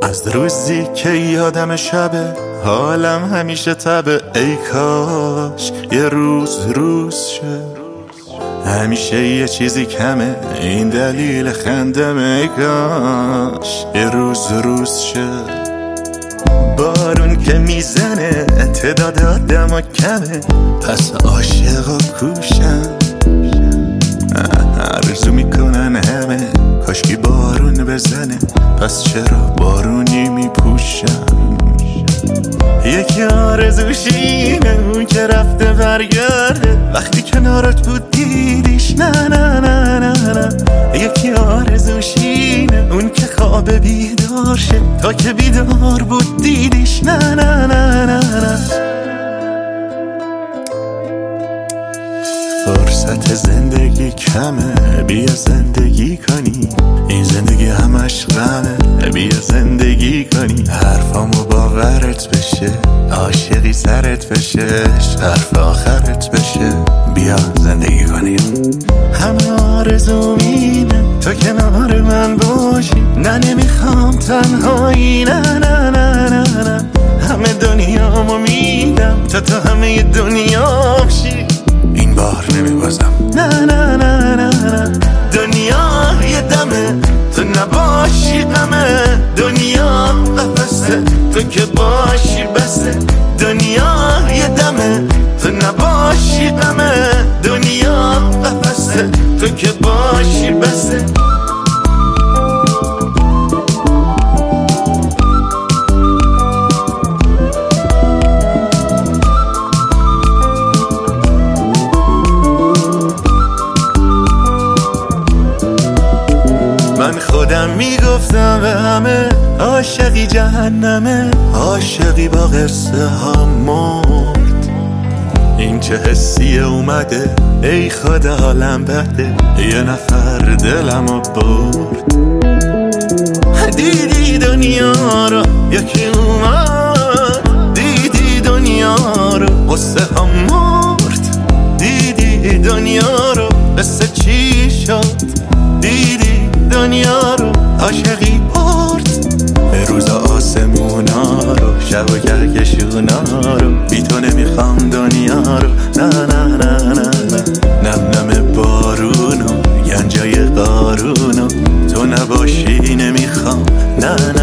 از روزی که یادم شبه حالم همیشه تبه، ای کاش یه روز شه. همیشه یه چیزی کمه، این دلیل خندمه، ای کاش یه روز شه. بارون که میزنه تعداد آدم کمه، پس عاشقا کوشن. آرزو میکنن همه کاشکی بارون بزنه، پس چرا بارونی میپوشن. یکی آرزوشینه اون که رفته برگرده، وقتی کنارت بود دیدیش نه نه نه نه نه. یکی آرزوشینه اون که خواب بیدار شه، تا که بیدار بود دیدیش نه نه نه نه نه. فرصت زندگی کمه، بیا زندگی کنی، این زندگی همش غمه، بیا زندگی کنی. حرفامو باورت بشه، عاشقی سرت بشه، حرف آخرت بشه، بیا زندگی کنی. همه آرزوم اینه تو کنار من باشی، نه نمیخوام تنهایی، نه نه نه نه نه. همه دنیامو میدم تا همه دنیا بشی، این بار نمیبازم، نه نه نه نه نه. دنیا یه دمه تو نباشی غمه، دنیا قفسه تو که باشی بسه. دنیا یه دمه تو نباشی غمه، دنیا قفسه تو که باشی بسه. من خودم میگفتم به همه عاشقی جهنمه، عاشقی با قصه ها مرد. این چه حسیه اومده ای خدا حالم بده، یه نفر دلمو برد. دیدی دنیا رو یکی اومد، دیدی دنیا رو قصه ها مرد. دیدی دنیا رو قصه چی شد، دیدی دنیا رو عاشقی برد. روزا آسمونا رو، شب و کهکشونا رو، بی تو نمیخوام دنیا رو، نه نه نه نه نه. نم نم بارونو گنجای قارونو، تو نباشی نمیخوام، نه